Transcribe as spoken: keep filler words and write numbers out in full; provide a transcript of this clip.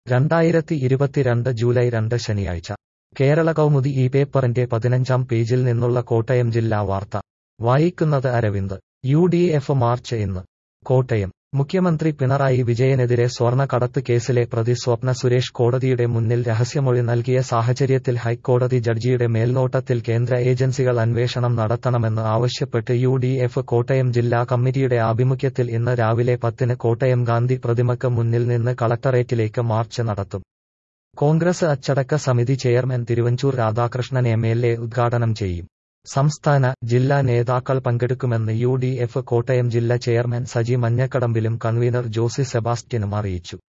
രണ്ടായിരത്തി ഇരുപത്തിരണ്ട് ജൂലൈ രണ്ട് ശനിയാഴ്ച കേരള കൗമുദി ഈ പേപ്പറിന്റെ പതിനഞ്ചാം പേജിൽ നിന്നുള്ള കോട്ടയം ജില്ലാ വാർത്ത വായിക്കുന്നത് Aravind. U D F march ഇന്ന്. കോട്ടയം. മുഖ്യമന്ത്രി പിണറായി വിജയനെതിരെ സ്വർണ്ണക്കടത്ത് കേസിലെ പ്രതി സ്വപ്ന സുരേഷ് കോടതിയുടെ മുന്നിൽ രഹസ്യമൊഴി നൽകിയ സാഹചര്യത്തിൽ ഹൈക്കോടതി ജഡ്ജിയുടെ മേൽനോട്ടത്തിൽ കേന്ദ്ര ഏജൻസികൾ അന്വേഷണം നടത്തണമെന്ന് ആവശ്യപ്പെട്ട് യു ഡി എഫ് കോട്ടയം ജില്ലാ കമ്മിറ്റിയുടെ ആഭിമുഖ്യത്തിൽ ഇന്ന് രാവിലെ പത്തിന് കോട്ടയം ഗാന്ധി പ്രതിമയ്ക്ക് മുന്നിൽ നിന്ന് കളക്ടറേറ്റിലേക്ക് മാർച്ച് നടത്തും. കോൺഗ്രസ് അച്ചടക്ക സമിതി chairman Thiruvanchoor Radhakrishnan M L A ഉദ്ഘാടനം ചെയ്യും. സംസ്ഥാന, ജില്ലാ നേതാക്കൾ പങ്കെടുക്കുമെന്ന് യു ഡി എഫ് കോട്ടയം ജില്ലാ ചെയർമാൻ സജി മഞ്ഞക്കടമ്പിലും കൺവീനർ ജോസി സെബാസ്റ്റ്യനും അറിയിച്ചു.